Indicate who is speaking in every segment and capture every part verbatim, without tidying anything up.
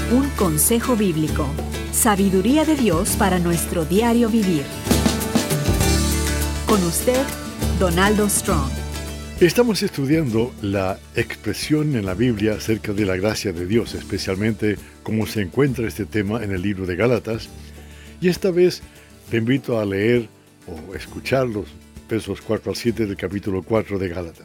Speaker 1: Un consejo bíblico. Sabiduría de Dios para nuestro diario vivir. Con usted, Donaldo Strong.
Speaker 2: Estamos estudiando la expresión en la Biblia acerca de la gracia de Dios, especialmente cómo se encuentra este tema en el libro de Gálatas. Y esta vez te invito a leer o escuchar los versos cuatro al siete del capítulo cuatro de Gálatas.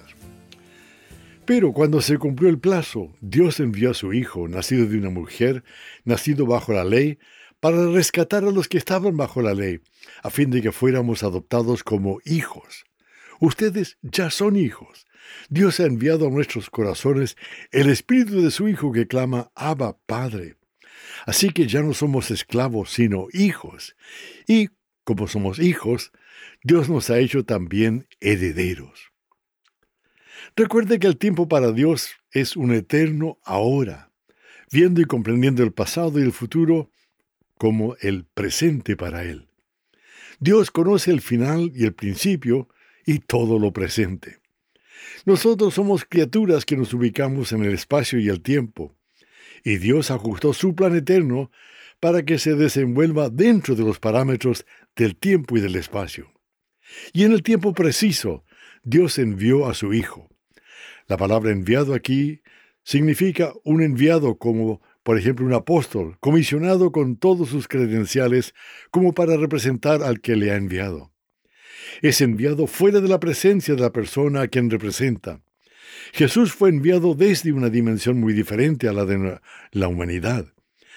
Speaker 2: Pero cuando se cumplió el plazo, Dios envió a su Hijo, nacido de una mujer, nacido bajo la ley, para rescatar a los que estaban bajo la ley, a fin de que fuéramos adoptados como hijos. Ustedes ya son hijos. Dios ha enviado a nuestros corazones el Espíritu de su Hijo que clama, Abba, Padre. Así que ya no somos esclavos, sino hijos. Y, como somos hijos, Dios nos ha hecho también herederos. Recuerde que el tiempo para Dios es un eterno ahora, viendo y comprendiendo el pasado y el futuro como el presente para Él. Dios conoce el final y el principio y todo lo presente. Nosotros somos criaturas que nos ubicamos en el espacio y el tiempo, y Dios ajustó su plan eterno para que se desenvuelva dentro de los parámetros del tiempo y del espacio. Y en el tiempo preciso, Dios envió a su Hijo. La palabra enviado aquí significa un enviado como, por ejemplo, un apóstol, comisionado con todos sus credenciales como para representar al que le ha enviado. Es enviado fuera de la presencia de la persona a quien representa. Jesús fue enviado desde una dimensión muy diferente a la de la humanidad.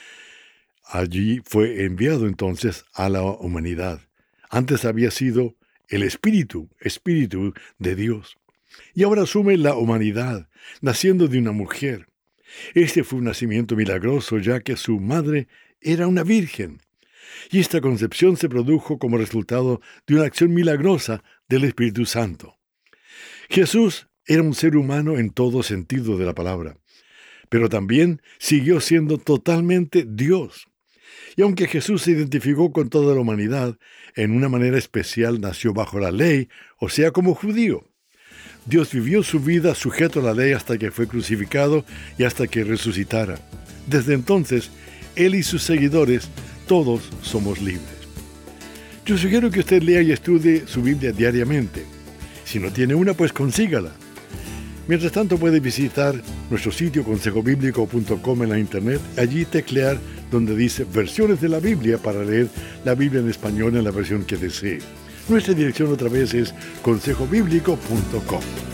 Speaker 2: Allí fue enviado entonces a la humanidad. Antes había sido el Espíritu, Espíritu de Dios. Y ahora asume la humanidad, naciendo de una mujer. Este fue un nacimiento milagroso, ya que su madre era una virgen. Y esta concepción se produjo como resultado de una acción milagrosa del Espíritu Santo. Jesús era un ser humano en todo sentido de la palabra, pero también siguió siendo totalmente Dios. Y aunque Jesús se identificó con toda la humanidad, en una manera especial nació bajo la ley, o sea, como judío. Dios vivió su vida sujeto a la ley hasta que fue crucificado y hasta que resucitara. Desde entonces, Él y sus seguidores, todos somos libres. Yo sugiero que usted lea y estudie su Biblia diariamente. Si no tiene una, pues consígala. Mientras tanto, puede visitar nuestro sitio consejo bíblico punto com en la internet, allí teclear donde dice versiones de la Biblia para leer la Biblia en español en la versión que desee. Nuestra dirección otra vez es consejo bíblico punto com.